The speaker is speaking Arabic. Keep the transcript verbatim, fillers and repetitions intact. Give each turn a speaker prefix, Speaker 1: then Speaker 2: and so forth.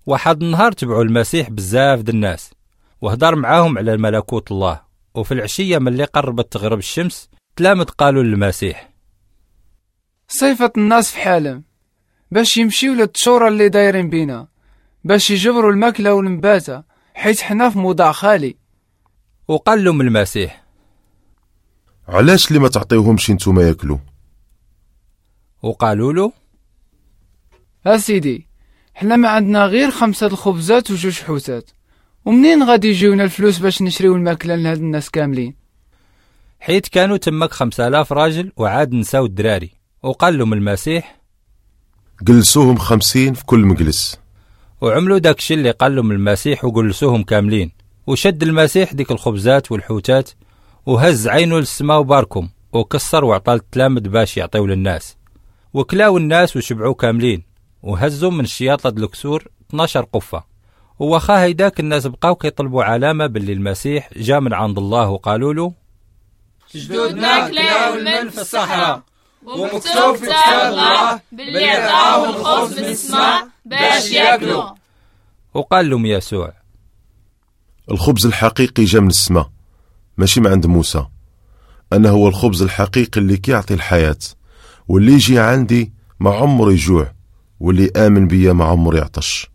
Speaker 1: واحد النهار تبعوا المسيح بزاف د الناس وهدر معاهم على ملكوت الله. وفي العشية ملي قربت تغرب الشمس تلامد قالوا للمسيح:
Speaker 2: صيفة الناس في حالهم باش يمشيو للتشورة اللي دايرين بينا باش يجبروا الماكلة والنباتة حيث حنا في موضع خالي.
Speaker 1: وقال لهم المسيح:
Speaker 3: علاش اللي ما تعطيوهمش نتوما ياكلوا؟
Speaker 1: وقالوا له:
Speaker 2: اسيدي حنا ما عندنا غير خمسة الخبزات وجوج حوتات، ومنين غادي يجيونا الفلوس باش نشريو الماكلة لهاد الناس كاملين؟
Speaker 1: حيت كانوا تمك خمسة آلاف راجل وعاد نساو الدراري. وقال لهم المسيح:
Speaker 3: جلسوهم خمسين في كل مجلس.
Speaker 1: وعملوا داكشي اللي قال لهم المسيح وجلسوهم كاملين. وشد المسيح ديك الخبزات والحوتات وهز عينه للسما وباركم وكسر وعطى التلامذ باش يعطيو للناس. وكلاو الناس وشبعوا كاملين وهزوا من الشياطة د الكسور اثناش قفة. وواخا هيداك الناس بقاو كيطلبوا علامة باللي المسيح جا من عند الله. وقالوا له:
Speaker 4: جدودنا كلاو المن في الصحراء ومكتوب في كتاب الله باللي عطاهم الخبز من السماء باش ياكلوا.
Speaker 1: وقال لهم يسوع:
Speaker 3: الخبز الحقيقي جا من السماء ماشي من عند موسى. أنا هو الخبز الحقيقي اللي كيعطي الحياة، واللي يجي عندي ما عمره يجوع، واللي آمن بيا ما عمره يعطش.